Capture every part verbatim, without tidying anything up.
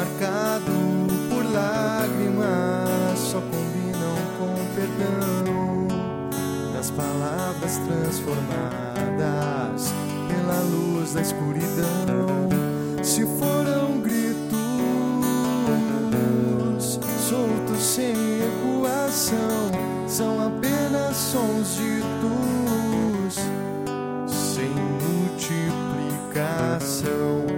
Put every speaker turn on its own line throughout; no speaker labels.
marcado por lágrimas, só combinam com perdão das palavras transformadas pela luz da escuridão. Se foram gritos soltos sem ecoação, são apenas sons ditos sem multiplicação.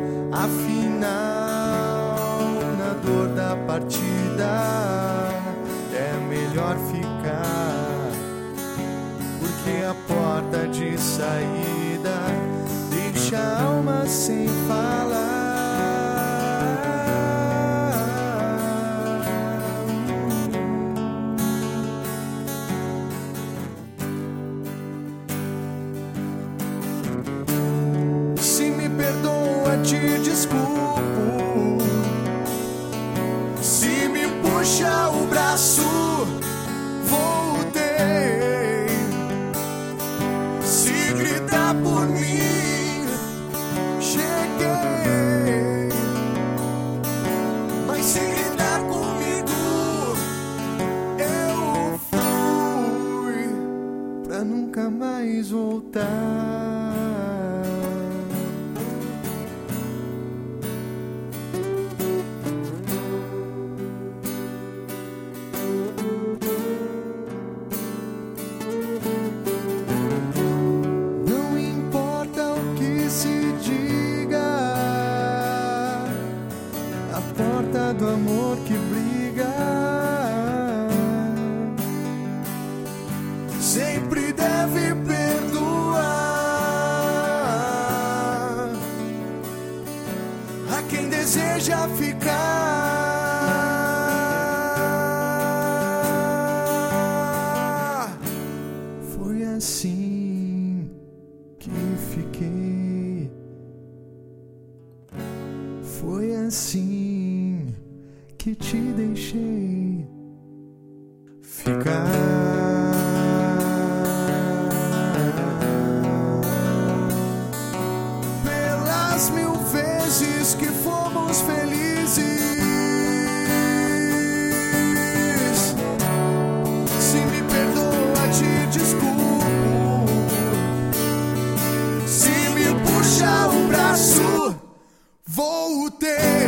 Afinal, na dor da partida é melhor ficar, porque a porta de saída deixa a alma sem falar. Se me perdoa, te desculpo. Se me puxa o braço, voltei. Se gritar por mim, cheguei. Mas se gritar comigo, eu fui pra nunca mais voltar. Porta do amor que briga sempre deve perdoar a quem deseja ficar. Foi assim que fiquei. Foi assim que te deixei ficar. Pelas mil vezes que fomos felizes, se me perdoa, te desculpo. Se me puxa o braço, voltei.